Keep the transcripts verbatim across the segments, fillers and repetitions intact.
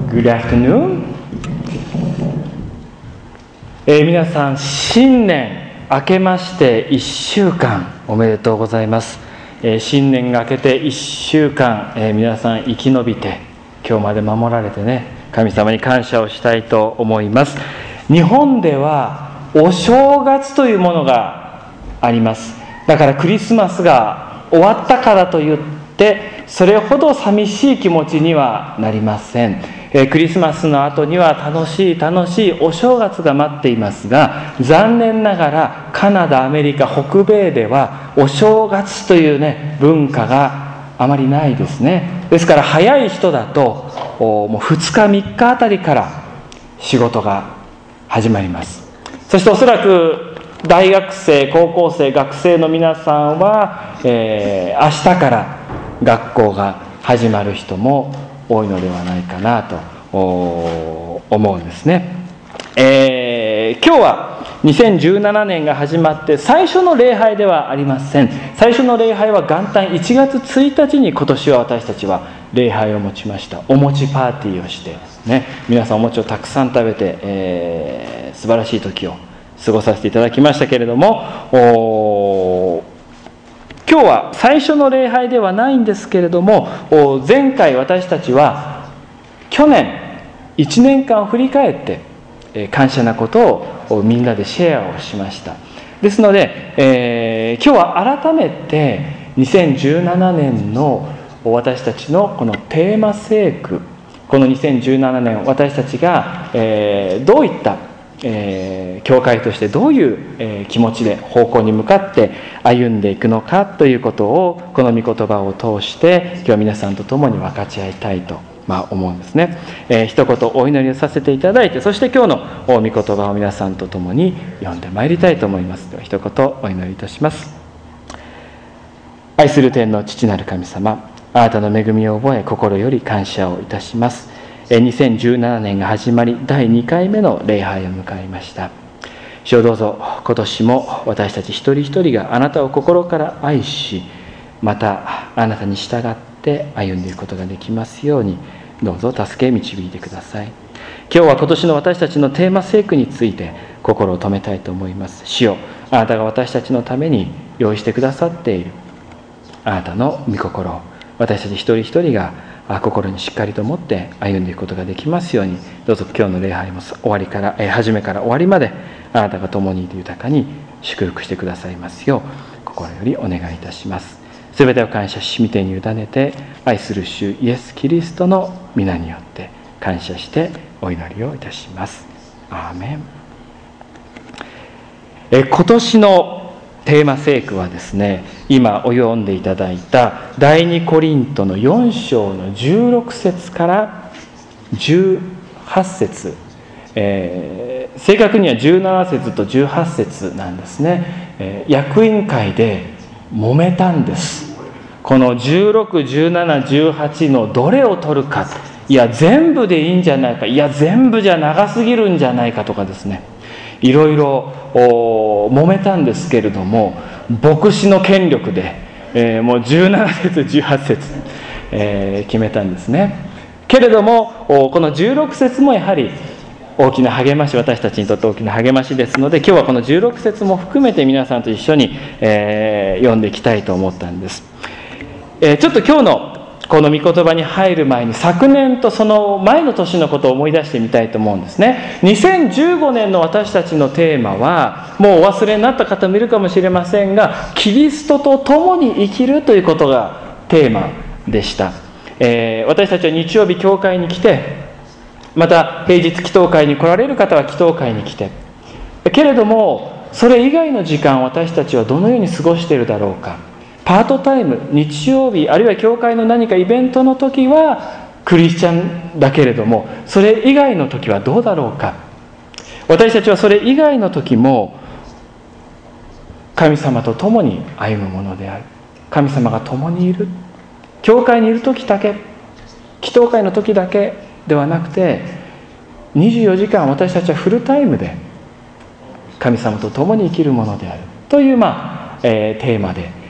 Good afternoon、えー、皆さん新年明けましていっしゅうかんおめでとうございます、えー、新年が明けていっしゅうかん、えー、皆さん生き延びて今日まで守られてね、神様に感謝をしたいと思います。日本ではお正月というものがあります。だからクリスマスが終わったからといってそれほど寂しい気持ちにはなりません。えー、クリスマスの後には楽しい楽しいお正月が待っていますが、残念ながらカナダ、アメリカ、北米ではお正月というね文化があまりないですね。ですから早い人だともうふつかみっかあたりから仕事が始まります。そしておそらく大学生、高校生、学生の皆さんは、えー、明日から学校が始まる人も多いのではないかなと思うんですね。えー、今日はにせんじゅうななねんが始まって最初の礼拝ではありません。最初の礼拝は元旦いちがつついたちに今年は私たちは礼拝を持ちました。お餅パーティーをして、ね、皆さんお餅をたくさん食べて、えー、素晴らしい時を過ごさせていただきましたけれども、お今日は最初の礼拝ではないんですけれども、前回私たちは去年いちねんかんを振り返って感謝なことをみんなでシェアをしました。ですので、えー、今日は改めてにせんじゅうななねんの私たちのこのテーマ聖句、このにせんじゅうななねん私たちが、えー、どういったえー、教会としてどういう、えー、気持ちで方向に向かって歩んでいくのかということをこの御言葉を通して今日は皆さんと共に分かち合いたいと、まあ、思うんですね。えー、一言お祈りをさせていただいて、そして今日の御言葉を皆さんと共に読んでまいりたいと思います。では一言お祈りいたします。愛する天の父なる神様、あなたの恵みを覚え心より感謝をいたします。にせんじゅうななねんが始まりだいにかいめの礼拝を迎えました。主よどうぞ今年も私たち一人一人があなたを心から愛し、またあなたに従って歩んでいくことができますようにどうぞ助け導いてください。今日は今年の私たちのテーマ聖句について心を止めたいと思います。主よ、あなたが私たちのために用意してくださっているあなたの御心を私たち一人一人が心にしっかりと持って歩んでいくことができますように、どうぞ今日の礼拝も終わりから、えー、初めから終わりまであなたが共にいて豊かに祝福してくださいますよう心よりお願いいたします。すべてを感謝し御手に委ねて愛する主イエス・キリストの皆によって感謝してお祈りをいたします。アーメン。えー、今年のテーマ聖句はですね、今お読んでいただいた第二コリントのよん章のじゅうろく節からじゅうはち節、えー、正確にはじゅうなな節とじゅうはち節なんですね。えー、役員会で揉めたんです。このじゅうろく、じゅうなな、じゅうはちのどれを取るか、いや全部でいいんじゃないか、いや全部じゃ長すぎるんじゃないかとかですね、いろいろ揉めたんですけれども、牧師の権力で、えー、もうじゅうなな節じゅうはち節、えー、決めたんですね。けれどもこのじゅうろく節もやはり大きな励まし、私たちにとって大きな励ましですので、今日はこのじゅうろく節も含めて皆さんと一緒に、えー、読んでいきたいと思ったんです。えー、ちょっと今日のこの御言葉に入る前に昨年とその前の年のことを思い出してみたいと思うんですね。にせんじゅうごねんの私たちのテーマはもうお忘れになった方もいるかもしれませんが、キリストと共に生きるということがテーマでした。えー、私たちは日曜日教会に来て、また平日祈祷会に来られる方は祈祷会に来て、けれどもそれ以外の時間私たちはどのように過ごしているだろうか。パートタイム、日曜日あるいは教会の何かイベントの時はクリスチャンだけれども、それ以外の時はどうだろうか。私たちはそれ以外の時も神様と共に歩むものである。神様が共にいる、教会にいる時だけ、祈祷会の時だけではなくてにじゅうよじかん私たちはフルタイムで神様と共に生きるものであるという、まあえー、テーマで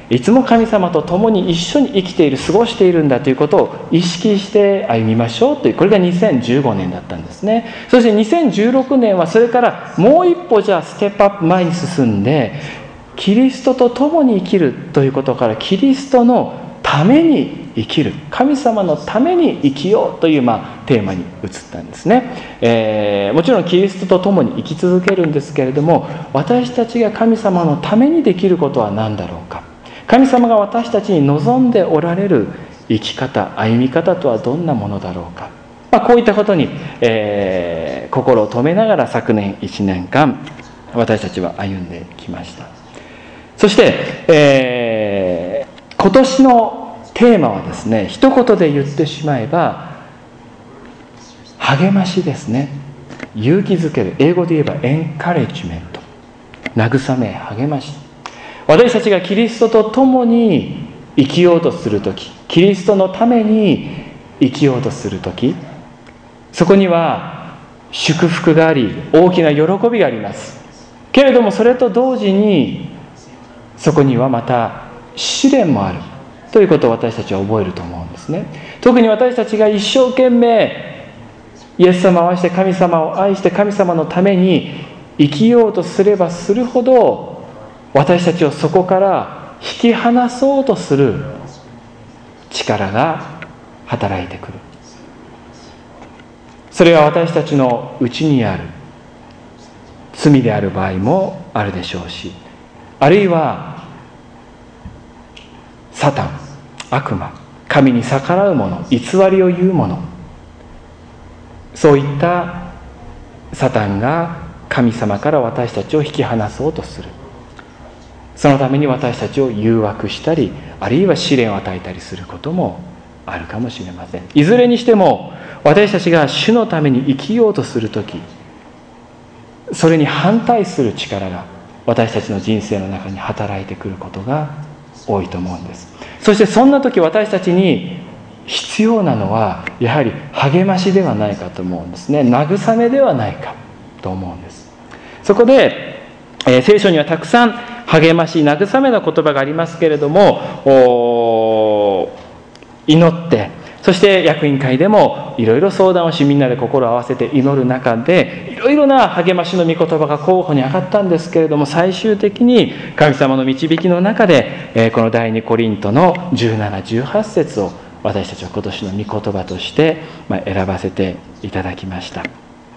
いつも神様と共に一緒に生きている、過ごしているんだということを意識して歩みましょうという、これがにせんじゅうごねんだったんですね。そしてにせんじゅうろくねんはそれからもう一歩じゃあステップアップ前に進んで、キリストと共に生きるということからキリストのために生きる、神様のために生きようという、まあ、テーマに移ったんですね、えー、もちろんキリストと共に生き続けるんですけれども、私たちが神様のためにできることは何だろうか、神様が私たちに望んでおられる生き方、歩み方とはどんなものだろうか、まあ、こういったことに、えー、心を止めながら昨年いちねんかん私たちは歩んできました。そして、えー、今年のテーマはですね、一言で言ってしまえば励ましですね。勇気づける、英語で言えばエンカレッジメント、慰め、励まし。私たちがキリストと共に生きようとするとき、キリストのために生きようとするとき、そこには祝福があり、大きな喜びがあります。けれどもそれと同時にそこにはまた試練もあるということを私たちは覚えると思うんですね。特に私たちが一生懸命イエス様を愛して神様を愛して神様のために生きようとすればするほど、私たちをそこから引き離そうとする力が働いてくる。それは私たちの内にある罪である場合もあるでしょうし、あるいはサタン、悪魔、神に逆らう者、偽りを言う者、そういったサタンが神様から私たちを引き離そうとする。そのために私たちを誘惑したり、あるいは試練を与えたりすることもあるかもしれません。いずれにしても私たちが主のために生きようとするとき、それに反対する力が私たちの人生の中に働いてくることが多いと思うんです。そしてそんな時私たちに必要なのはやはり励ましではないかと思うんですね。慰めではないかと思うんです。そこで、えー、聖書にはたくさん励まし、慰めの言葉がありますけれども、祈って、そして役員会でもいろいろ相談をし、みんなで心を合わせて祈る中でいろいろな励ましの御言葉が候補に上がったんですけれども、最終的に神様の導きの中でこの第二コリントのじゅうなな、じゅうはち節を私たちは今年の御言葉として選ばせていただきました。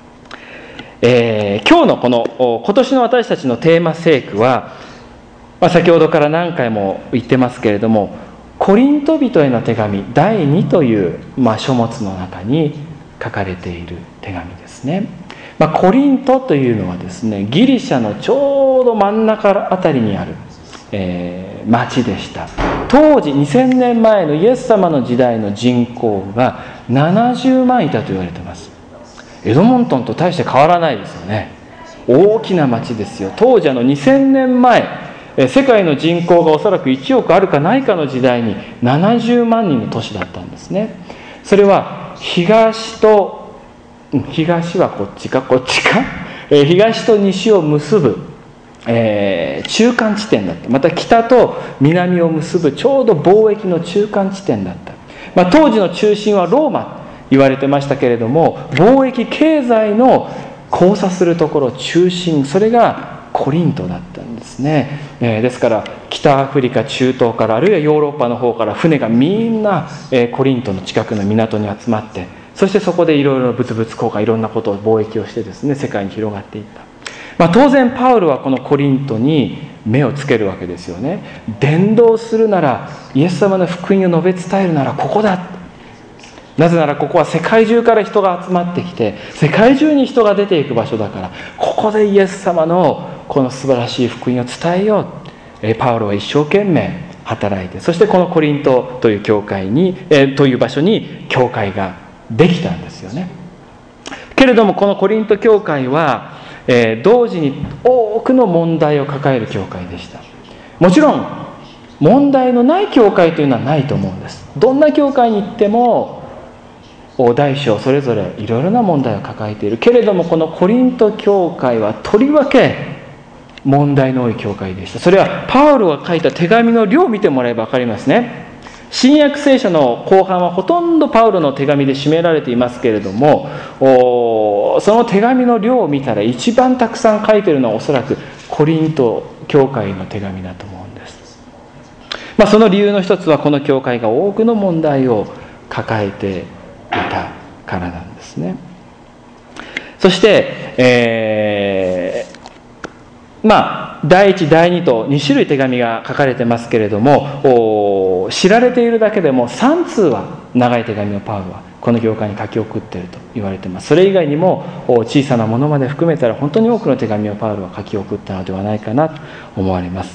えー、今日のこの今年の私たちのテーマ聖句は、まあ、先ほどから何回も言ってますけれども、コリント人への手紙だいにという、まあ、書物の中に書かれている手紙ですね。まあ、コリントというのはですね、ギリシャのちょうど真ん中あたりにある、えー、町でした。当時にせんねんまえのイエス様の時代の人口がななじゅうまんいたと言われています。エドモントンと大して変わらないですよね。大きな町ですよ。当時あのにせんねんまえ、世界の人口がおそらくいちおくあるかないかの時代にななじゅうまんにんの都市だったんですね。それは東と東はこっちかこっちか東と西を結ぶ、えー、中間地点だった。また北と南を結ぶちょうど貿易の中間地点だった。まあ、当時の中心はローマ言われてましたけれども、貿易経済の交差するところ中心、それがコリントだったんですね。えー、ですから北アフリカ、中東から、あるいはヨーロッパの方から船がみんな、えー、コリントの近くの港に集まって、そしてそこでいろいろ物々交換、いろんなことを貿易をしてですね、世界に広がっていった。まあ、当然パウロはこのコリントに目をつけるわけですよね。伝道するなら、イエス様の福音を述べ伝えるならここだ。なぜならここは世界中から人が集まってきて、世界中に人が出ていく場所だから、ここでイエス様のこの素晴らしい福音を伝えよう。パウロは一生懸命働いて、そしてこのコリントという教会に、えー、という場所に教会ができたんですよね。けれどもこのコリント教会は、えー、同時に多くの問題を抱える教会でした。もちろん問題のない教会というのはないと思うんです。どんな教会に行っても大小それぞれいろいろな問題を抱えている。けれどもこのコリント教会はとりわけ問題の多い教会でした。それはパウロが書いた手紙の量を見てもらえば分かりますね。新約聖書の後半はほとんどパウロの手紙で占められていますけれども、その手紙の量を見たら一番たくさん書いているのはおそらくコリント教会の手紙だと思うんです。まあ、その理由の一つはこの教会が多くの問題を抱えていたからなんですね。そして、えー、まあだいいち、だいにとに種類手紙が書かれてますけれども、知られているだけでもさん通は長い手紙をパウロはこの教会に書き送っていると言われています。それ以外にも小さなものまで含めたら本当に多くの手紙をパウロは書き送ったのではないかなと思われます。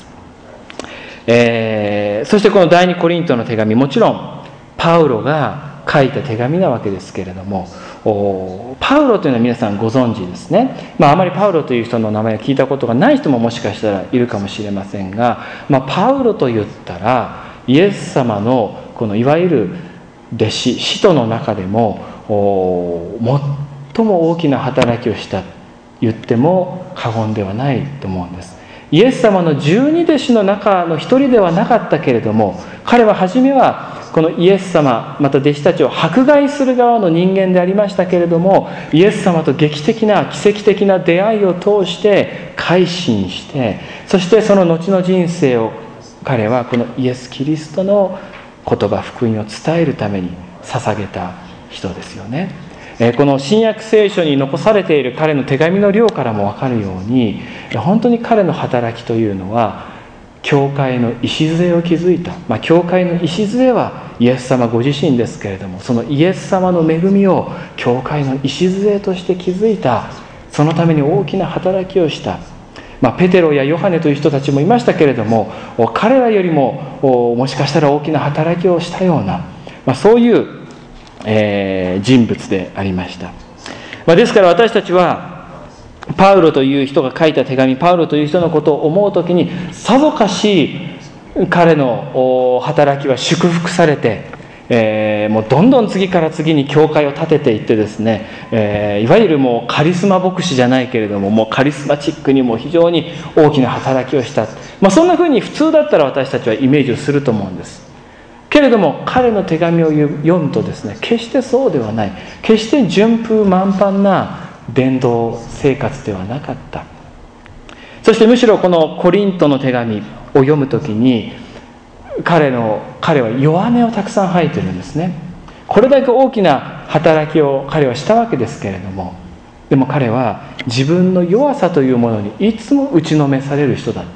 えー、そしてこの第二コリントの手紙、もちろんパウロが書いた手紙なわけですけれども、パウロというのは皆さんご存知ですね。まあ、あまりパウロという人の名前を聞いたことがない人ももしかしたらいるかもしれませんが、まあ、パウロと言ったらイエス様のこのいわゆる弟子使徒の中でも最も大きな働きをした言っても過言ではないと思うんです。イエス様の十二弟子の中の一人ではなかったけれども、彼は初めはこのイエス様また弟子たちを迫害する側の人間でありましたけれども、イエス様と劇的な奇跡的な出会いを通して改心して、そしてその後の人生を彼はこのイエス・キリストの言葉福音を伝えるために捧げた人ですよね。この新約聖書に残されている彼の手紙の量からも分かるように、本当に彼の働きというのは教会の礎を築いた、まあ、教会の礎はイエス様ご自身ですけれども、そのイエス様の恵みを教会の礎として築いた、そのために大きな働きをした、まあ、ペテロやヨハネという人たちもいましたけれども、彼らよりももしかしたら大きな働きをしたような、まあ、そういうえー、人物でありました。まあ、ですから私たちはパウロという人が書いた手紙、パウロという人のことを思うときに、さぞかし彼の働きは祝福されて、えー、もうどんどん次から次に教会を建てていってですね、えー、いわゆるもうカリスマ牧師じゃないけれども、もうカリスマチックにも非常に大きな働きをした、まあ、そんなふうに普通だったら私たちはイメージをすると思うんです。けれども彼の手紙を読むとですね、決してそうではない、決して順風満帆な伝道生活ではなかった。そしてむしろこのコリントの手紙を読むときに彼の彼は弱音をたくさん吐いてるんですね。これだけ大きな働きを彼はしたわけですけれども、でも彼は自分の弱さというものにいつも打ちのめされる人だった。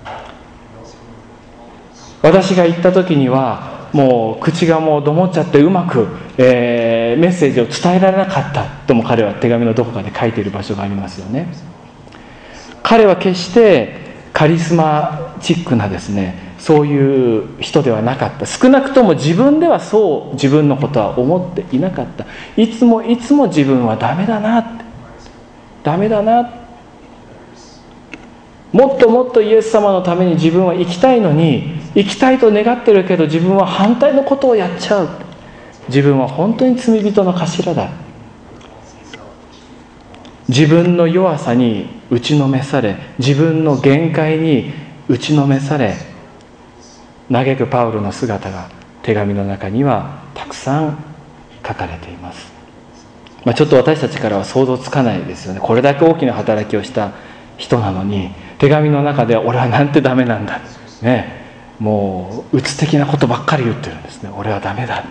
私が言った時にはもう口がもうどもっちゃってうまく、えー、メッセージを伝えられなかったとも彼は手紙のどこかで書いている場所がありますよね。彼は決してカリスマチックなですね、そういう人ではなかった。少なくとも自分ではそう自分のことは思っていなかった。いつもいつも自分はダメだなってダメだな、もっともっとイエス様のために自分は生きたいのに、生きたいと願ってるけど自分は反対のことをやっちゃう。自分は本当に罪人の頭だ。自分の弱さに打ちのめされ、自分の限界に打ちのめされ、嘆くパウロの姿が手紙の中にはたくさん書かれています。まあ、ちょっと私たちからは想像つかないですよね。これだけ大きな働きをした人なのに、手紙の中では俺はなんてダメなんだ、ね、もう鬱的なことばっかり言ってるんですね。俺はダメだって。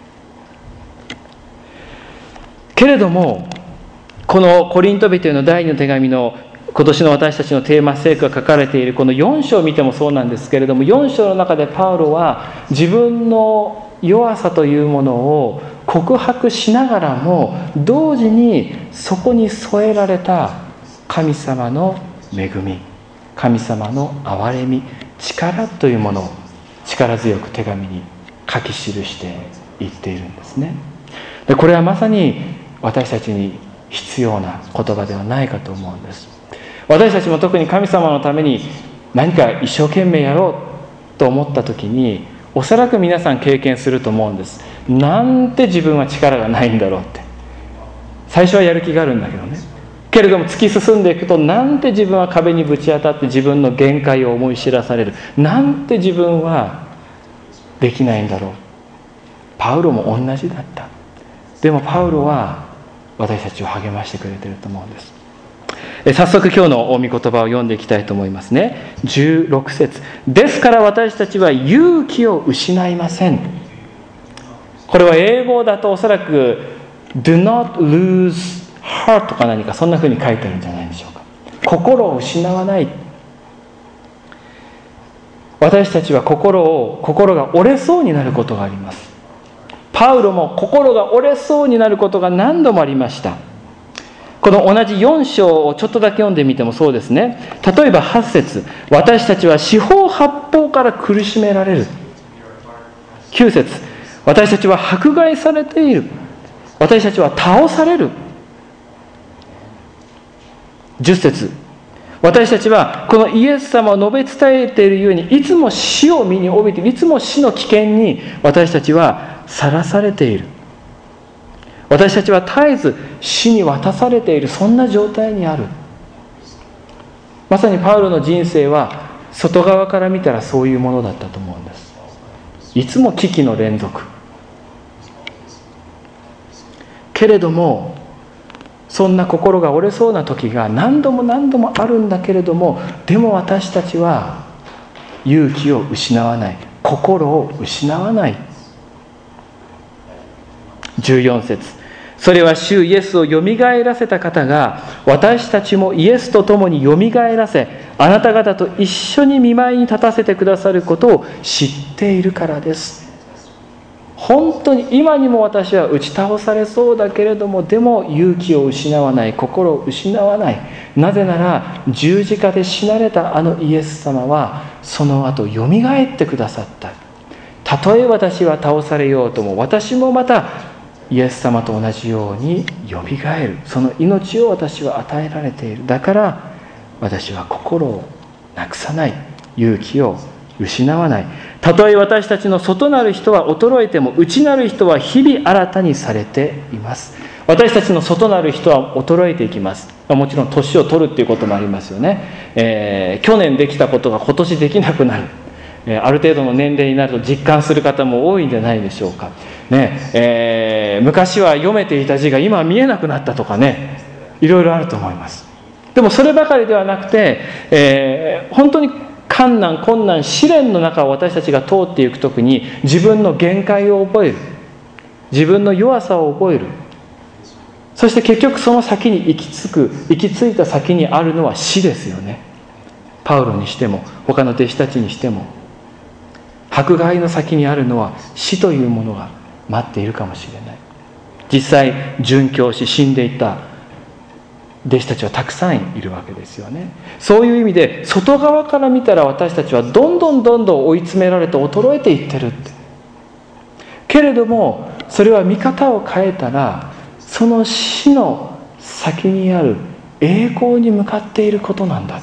けれどもこのコリント人への第二の手紙の今年の私たちのテーマ聖句が書かれているこのよん章を見てもそうなんですけれども、よん章の中でパウロは自分の弱さというものを告白しながらも、同時にそこに添えられた神様の恵み、神様の憐れみ、力というものを力強く手紙に書き記していっているんですね。でこれはまさに私たちに必要な言葉ではないかと思うんです。私たちも特に神様のために何か一生懸命やろうと思った時に、おそらく皆さん経験すると思うんです。なんて自分は力がないんだろうって。最初はやる気があるんだけどね。けけれども突き進んでいくと、なんて自分は壁にぶち当たって自分の限界を思い知らされる。なんて自分はできないんだろう。パウロも同じだった。でもパウロは私たちを励ましてくれていると思うんです。早速今日の御言葉を読んでいきたいと思いますね。じゅうろく節。ですから私たちは勇気を失いません。これは英語だとおそらく Do not lose heart か何かそんな風に書いてあるんじゃないでしょうか。心を失わない。私たちは心を心が折れそうになることがあります。パウロも心が折れそうになることが何度もありました。この同じよん章をちょっとだけ読んでみてもそうですね。例えばはち節、私たちは四方八方から苦しめられる。きゅう節、私たちは迫害されている。私たちは倒される。じゅっ節、私たちはこのイエス様を述べ伝えているように、いつも死を身に帯びている。いつも死の危険に私たちはさらされている。私たちは絶えず死に渡されている、そんな状態にある。まさにパウロの人生は外側から見たらそういうものだったと思うんです。いつも危機の連続。けれどもそんな心が折れそうな時が何度も何度もあるんだけれども、でも私たちは勇気を失わない、心を失わない。じゅうよん節、それは主イエスをよみがえらせた方が私たちもイエスと共によみがえらせ、あなた方と一緒に御前に立たせてくださることを知っているからです。本当に今にも私は打ち倒されそうだけれども、でも勇気を失わない、心を失わない。なぜなら十字架で死なれたあのイエス様はその後よみがえってくださった。たとえ私は倒されようとも、私もまたイエス様と同じようによみがえる。その命を私は与えられている。だから私は心をなくさない、勇気を失わない。たとえ私たちの外なる人は衰えても、内なる人は日々新たにされています。私たちの外なる人は衰えていきます。もちろん年を取るっていうこともありますよね。えー、去年できたことが今年できなくなる、えー、ある程度の年齢になると実感する方も多いんじゃないでしょうかね。えー、昔は読めていた字が今は見えなくなったとかね、いろいろあると思います。でもそればかりではなくて、えー、本当に困難困難試練の中を私たちが通っていくときに、自分の限界を覚える、自分の弱さを覚える。そして結局その先に行き着く行き着いた先にあるのは死ですよね。パウロにしても他の弟子たちにしても、迫害の先にあるのは死というものが待っているかもしれない。実際殉教し死んでいった弟子たちはたくさんいるわけですよね。そういう意味で外側から見たら私たちはどんどんどんどん追い詰められて衰えていってるって。けれどもそれは見方を変えたら、その死の先にある栄光に向かっていることなんだ。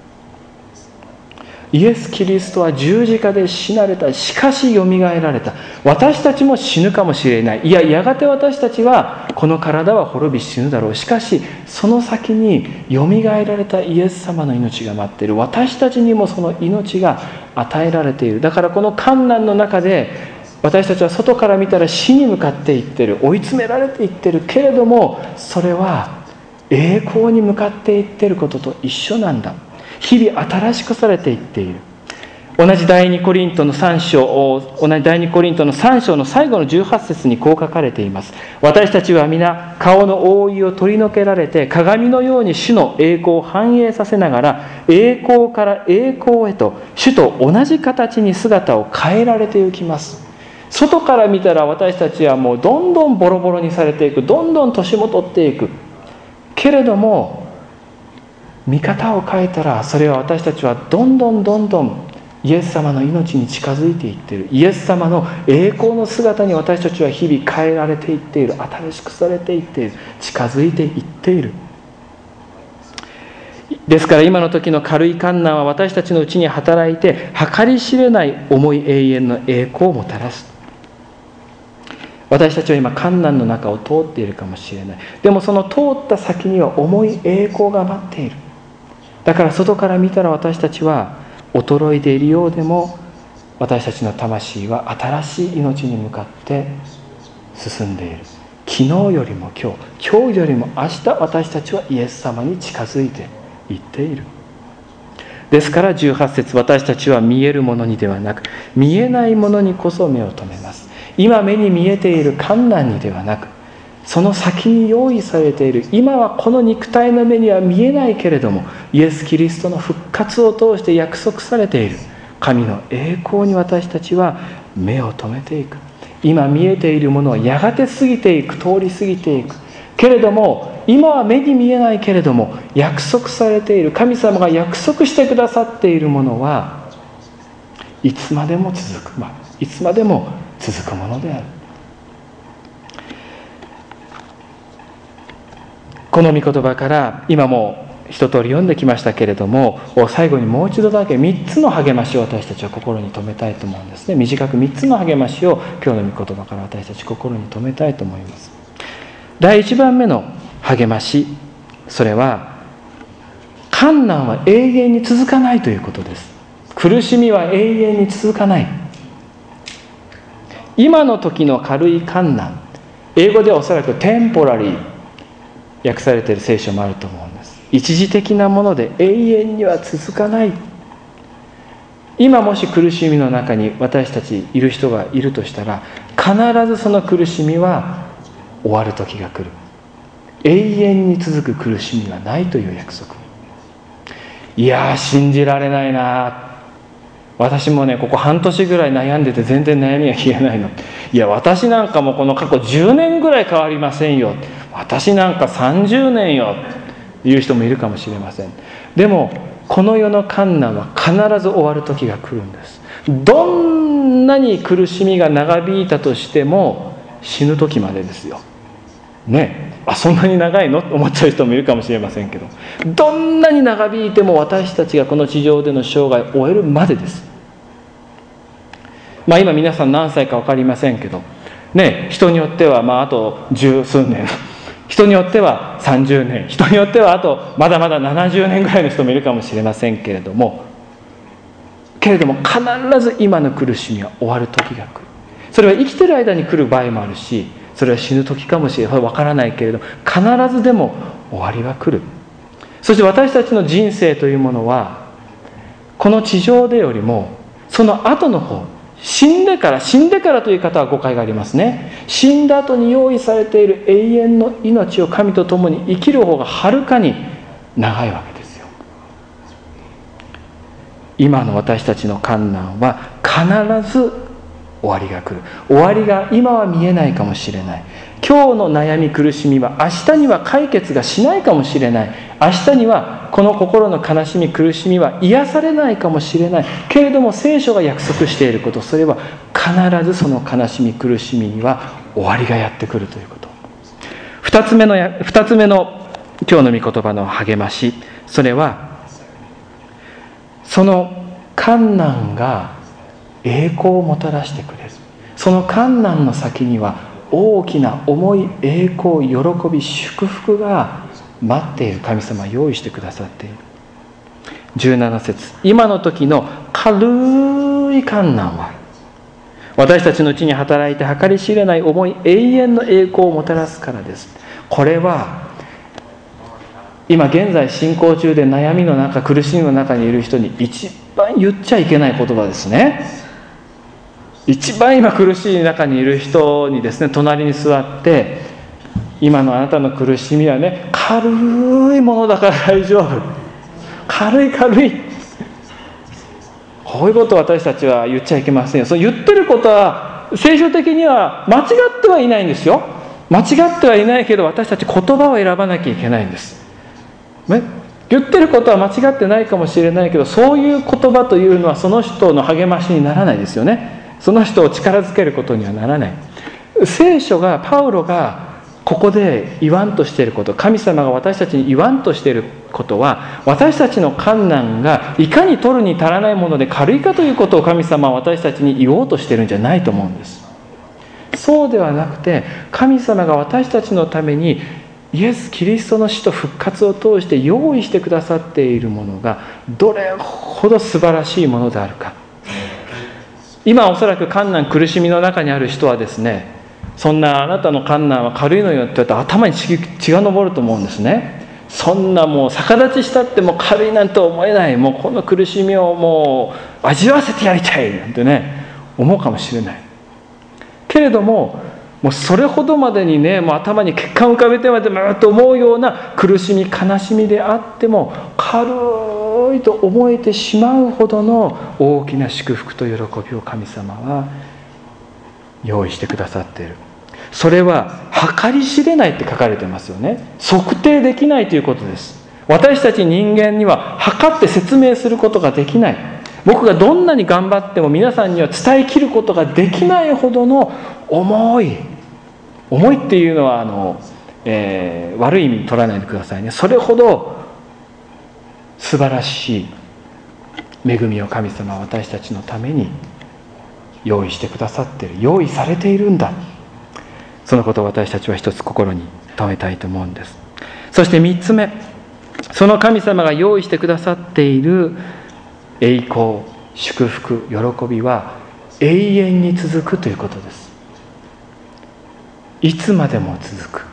イエス・キリストは十字架で死なれた。しかしよみがえられた。私たちも死ぬかもしれない。いや、やがて私たちはこの体は滅び死ぬだろう。しかしその先によみがえられたイエス様の命が待っている。私たちにもその命が与えられている。だからこの患難の中で私たちは外から見たら死に向かっていってる、追い詰められていってるけれども、それは栄光に向かっていってることと一緒なんだ。日々新しくされていっている。同じ第二コリントのさん章、同じ第二コリントのさん章の最後のじゅうはち節にこう書かれています。私たちは皆顔の覆いを取り除けられて、鏡のように主の栄光を反映させながら、栄光から栄光へと主と同じ形に姿を変えられていきます。外から見たら私たちはもうどんどんボロボロにされていく、どんどん年も取っていくけれども、見方を変えたらそれは私たちはどんどんどんどんイエス様の命に近づいていっている。イエス様の栄光の姿に私たちは日々変えられていっている。新しくされていっている。近づいていっている。ですから今の時の軽い困難は私たちのうちに働いて計り知れない重い永遠の栄光をもたらす。 私たちは今患難の中を通っているかもしれない。でもその通った先には重い栄光が待っている。だから外から見たら私たちは衰えているようでも、私たちの魂は新しい命に向かって進んでいる。昨日よりも今日、今日よりも明日、私たちはイエス様に近づいていっている。ですからじゅうはち節、私たちは見えるものにではなく見えないものにこそ目を留めます。今目に見えている患難にではなく、その先に用意されている、今はこの肉体の目には見えないけれども、イエス・キリストの復活を通して約束されている神の栄光に私たちは目を留めていく。今見えているものはやがて過ぎていく、通り過ぎていくけれども、今は目に見えないけれども約束されている、神様が約束してくださっているものはいつまでも続く、まあ、いつまでも続くものである。この御言葉から今も一通り読んできましたけれども、最後にもう一度だけみっつの励ましを私たちは心に留めたいと思うんですね。短くみっつの励ましを今日の御言葉から私たち心に留めたいと思います。だいいちばんめの励まし、それは患難は永遠に続かないということです。苦しみは永遠に続かない。今の時の軽い患難、英語ではおそらくテンポラリー訳されている聖書もあると思うんです。一時的なもので永遠には続かない。今もし苦しみの中に私たちいる人がいるとしたら、必ずその苦しみは終わる時が来る。永遠に続く苦しみはないという約束。いやー、信じられないな。私もね、ここ半年ぐらい悩んでて全然悩みが消えないの。いや、私なんかもこの過去じゅうねんぐらい変わりませんよ。私なんかさんじゅうねんよという人もいるかもしれません。でもこの世の患難は必ず終わる時が来るんです。どんなに苦しみが長引いたとしても死ぬ時までですよね。あ、そんなに長いのと思っちゃう人もいるかもしれませんけど、どんなに長引いても私たちがこの地上での生涯を終えるまでです。まあ今皆さん何歳か分かりませんけどね、人によってはまああと十数年、人によってはさんじゅうねん、人によってはあとまだまだななじゅうねんぐらいの人もいるかもしれませんけれども、けれども必ず今の苦しみは終わる時が来る。それは生きてる間に来る場合もあるし、それは死ぬ時かもしれない、分からないけれど必ずでも終わりは来る。そして私たちの人生というものはこの地上でよりもその後の方、死んでから、死んでからという方は誤解がありますね。死んだ後に用意されている永遠の命を神と共に生きる方がはるかに長いわけですよ。今の私たちの患難は必ず終わりが来る。終わりが今は見えないかもしれない。今日の悩み苦しみは明日には解決がしないかもしれない。明日にはこの心の悲しみ苦しみは癒されないかもしれないけれども、聖書が約束していること、それは必ずその悲しみ苦しみには終わりがやってくるということ。二つ目の二つ目の今日の御言葉の励まし、それはその患難が栄光をもたらしてくれる。その患難の先には大きな重い栄光、喜び、祝福が待っている神様は用意してくださっている。じゅうなな節、今の時の軽い患難は私たちのうちに働いて計り知れない重い永遠の栄光をもたらすからです。これは今現在進行中で悩みの中、苦しみの中にいる人に一番言っちゃいけない言葉ですね。一番今苦しい中にいる人にですね、隣に座って今のあなたの苦しみはね、軽いものだから大丈夫、軽い軽い、こういうことを私たちは言っちゃいけませんよ。そう言ってることは聖書的には間違ってはいないんですよ。間違ってはいないけど、私たち言葉を選ばなきゃいけないんです、ね、言ってることは間違ってないかもしれないけど、そういう言葉というのはその人の励ましにならないですよね。その人を力づけることにはならない。聖書が、パウロがここで言わんとしていること、神様が私たちに言わんとしていることは、私たちの患難がいかに取るに足らないもので軽いかということを神様は私たちに言おうとしているんじゃないと思うんです。 そうではなくて、神様が私たちのためにイエス・キリストの死と復活を通して用意してくださっているものがどれほど素晴らしいものであるか。今おそらく困難苦しみの中にある人はですね、そんなあなたの困難は軽いのよって言ったら頭に血が上ると思うんですね。そんなもう逆立ちしたってもう軽いなんて思えない、もうこの苦しみをもう味わわせてやりたいなんてね思うかもしれないけれども、もうそれほどまでにね、もう頭に血管浮かべてまでムーッと思うような苦しみ悲しみであっても軽いと思えてしまうほどの大きな祝福と喜びを神様は用意してくださっている。それは計り知れないって書かれてますよね。測定できないということです。私たち人間には測って説明することができない。僕がどんなに頑張っても皆さんには伝えきることができないほどの重い重いっていうのはあの、えー、悪い意味に取らないでくださいね。それほど素晴らしい恵みを神様は私たちのために用意してくださっている、用意されているんだ。そのことを私たちは一つ心に留めたいと思うんです。そして三つ目、その神様が用意してくださっている栄光、祝福、喜びは永遠に続くということです。いつまでも続く。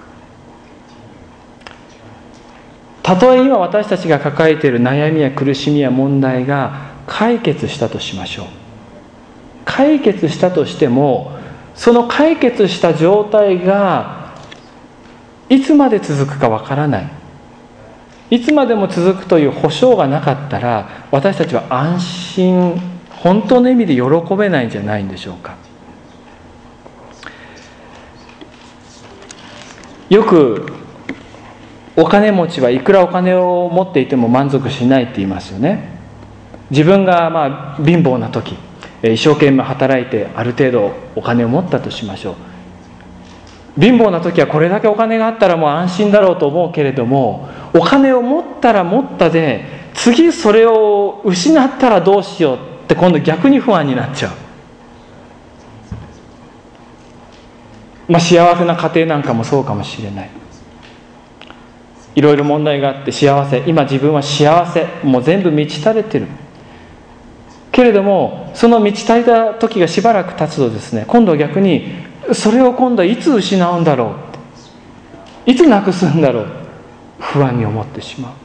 たとえ今私たちが抱えている悩みや苦しみや問題が解決したとしましょう。解決したとしても、その解決した状態がいつまで続くかわからない。いつまでも続くという保証がなかったら、私たちは安心、本当の意味で喜べないんじゃないんでしょうか。よくお金持ちはいくらお金を持っていても満足しないって言いますよね。自分がまあ貧乏な時、一生懸命働いてある程度お金を持ったとしましょう。貧乏な時はこれだけお金があったらもう安心だろうと思うけれども、お金を持ったら持ったで次それを失ったらどうしようって今度逆に不安になっちゃう。まあ、幸せな家庭なんかもそうかもしれない。いろいろ問題があって幸せ、今自分は幸せ、もう全部満ち足れてるけれども、その満ち足りた時がしばらく経つとですね、今度は逆にそれを今度はいつ失うんだろうって、いつなくすんだろう、不安に思ってしまう。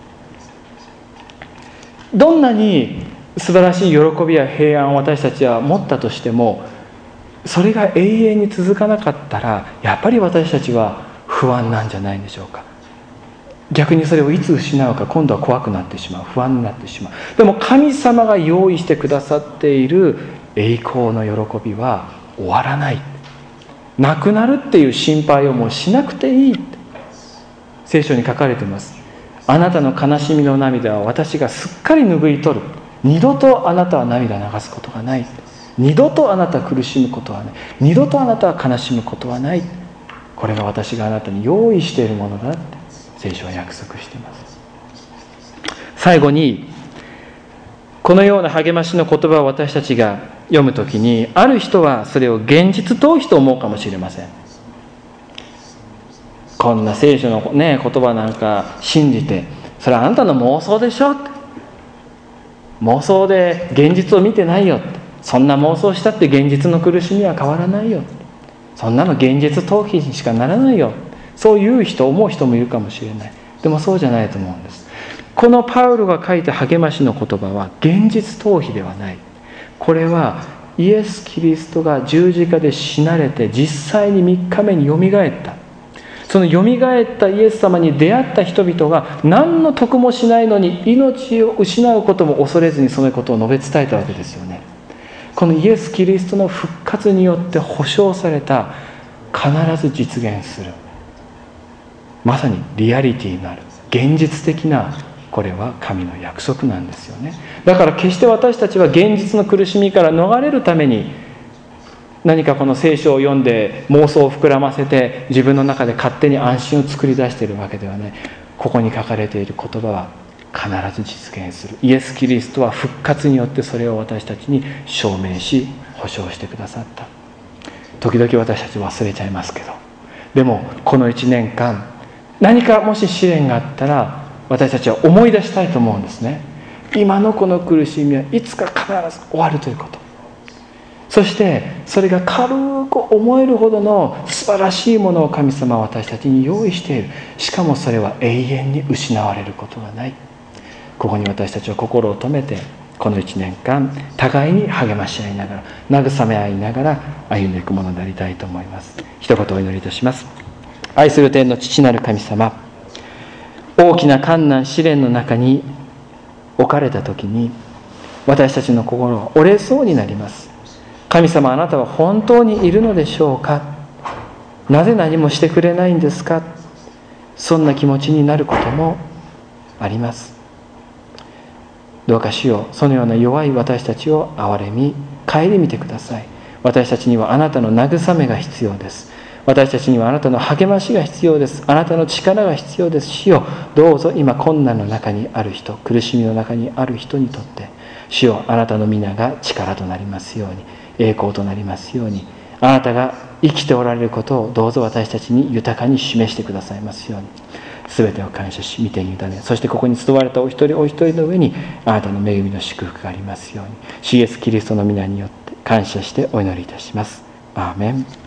どんなに素晴らしい喜びや平安を私たちは持ったとしても、それが永遠に続かなかったら、やっぱり私たちは不安なんじゃないでしょうか。逆にそれをいつ失うか、今度は怖くなってしまう、不安になってしまう。でも神様が用意してくださっている栄光の喜びは終わらない。なくなるっていう心配をもうしなくていい。聖書に書かれています。あなたの悲しみの涙は私がすっかり拭い取る。二度とあなたは涙流すことがない。二度とあなたは苦しむことはない。二度とあなたは悲しむことはない。これが私があなたに用意しているものだって聖書は約束しています。最後に、このような励ましの言葉を私たちが読むときに、ある人はそれを現実逃避と思うかもしれません。こんな聖書の、ね、言葉なんか信じて、それはあなたの妄想でしょって、妄想で現実を見てないよって、そんな妄想したって現実の苦しみは変わらないよ、そんなの現実逃避にしかならないよ、そういう人、思う人もいるかもしれない。でもそうじゃないと思うんです。このパウロが書いた励ましの言葉は現実逃避ではない。これはイエス・キリストが十字架で死なれて実際にみっかめによみがえった、そのよみがえったイエス様に出会った人々が何の得もしないのに命を失うことも恐れずにそのことを述べ伝えたわけですよね。このイエス・キリストの復活によって保証された、必ず実現する、まさにリアリティのある現実的な、これは神の約束なんですよね。だから決して私たちは現実の苦しみから逃れるために何かこの聖書を読んで妄想を膨らませて自分の中で勝手に安心を作り出しているわけではない。ここに書かれている言葉は必ず実現する。イエス・キリストは復活によってそれを私たちに証明し保証してくださった。 時々私たち忘れちゃいますけど、でもこのいちねんかん何かもし試練があったら私たちは思い出したいと思うんですね。今のこの苦しみはいつか必ず終わるということ。そしてそれが軽く思えるほどの素晴らしいものを神様は私たちに用意している。しかもそれは永遠に失われることがない。ここに私たちは心を止めて、このいちねんかん互いに励まし合いながら、慰め合いながら歩んでいくものでありたいと思います。一言お祈りいたします。愛する天の父なる神様、大きな困難試練の中に置かれた時に私たちの心は折れそうになります。神様、あなたは本当にいるのでしょうか、なぜ何もしてくれないんですか、そんな気持ちになることもあります。どうか主よ、そのような弱い私たちを憐れみ顧みてください。私たちにはあなたの慰めが必要です。私たちにはあなたの励ましが必要です。あなたの力が必要です。主よ、どうぞ今困難の中にある人、苦しみの中にある人にとって主よ、あなたの皆が力となりますように、栄光となりますように、あなたが生きておられることをどうぞ私たちに豊かに示してくださいますように。すべてを感謝し、御手に委ね、そしてここに集われたお一人お一人の上にあなたの恵みの祝福がありますように、主イエスキリストの皆によって感謝してお祈りいたします。アーメン。